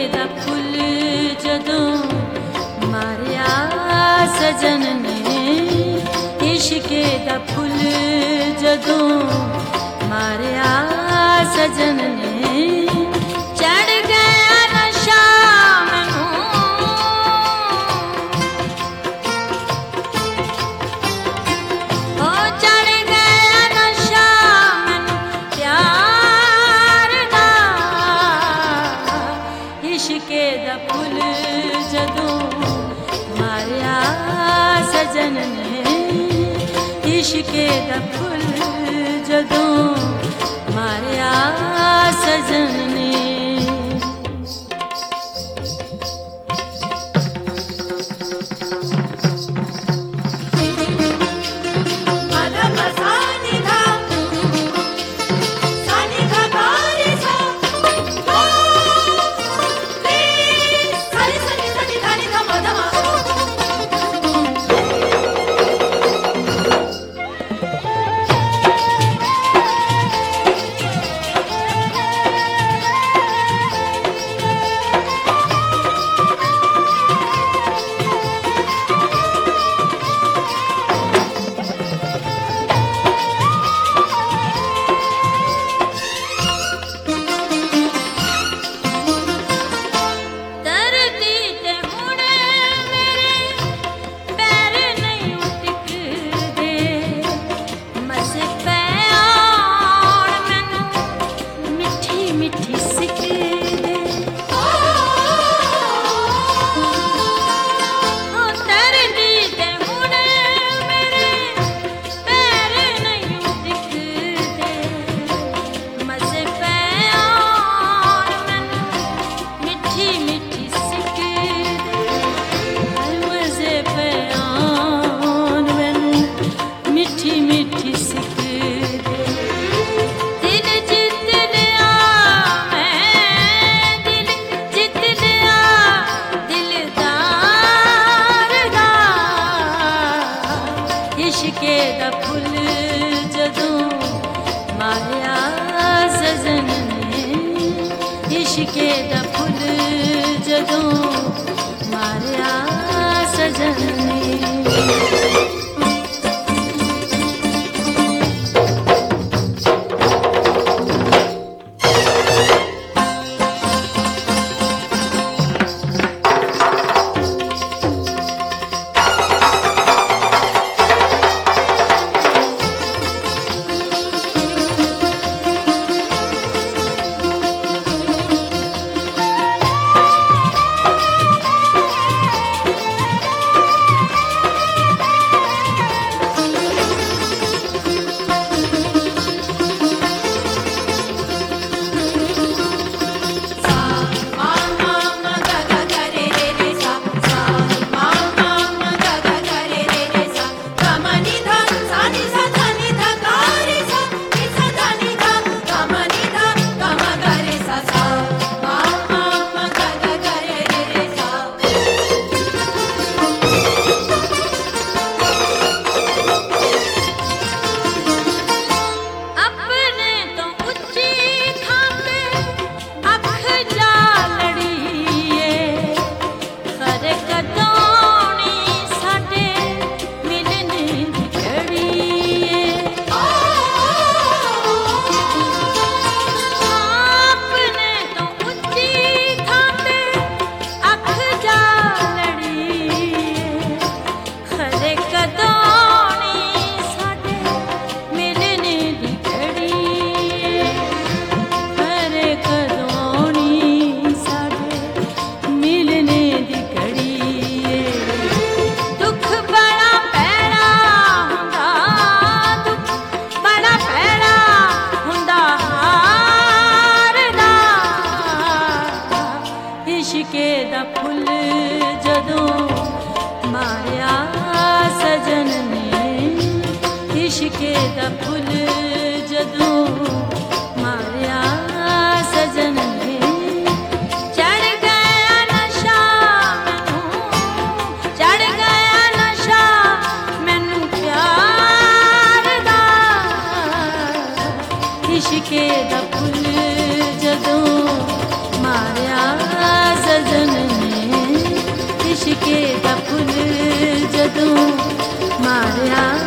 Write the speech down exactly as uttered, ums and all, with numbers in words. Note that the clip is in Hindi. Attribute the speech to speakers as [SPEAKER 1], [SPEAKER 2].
[SPEAKER 1] दा फुल जदों मारिया सजन ने, इश्के दा फुल जदों मारिया सजन ने, चढ़ गया नशा मैनू, ओ चढ़ गया नशा मैनू प्यार दा, इश्के दा फुल जदों मारिया सजन ने, इश्के दा फुल जदों मारिया सजन ने। इश्के दा फुल जदों मारिया सजन ने, इश्के दा फुल जदों मारिया सजन ने। इश्के दा फुल जदों मारिया सजन ने, इश्के दा फुल जदों मारिया सजन ने, चढ़ गया नशा मैनू, चढ़ गया नशा मैनू प्यार दा, इश्के दा फुल जदों मारिया इश्के दा फुल जदों मारिया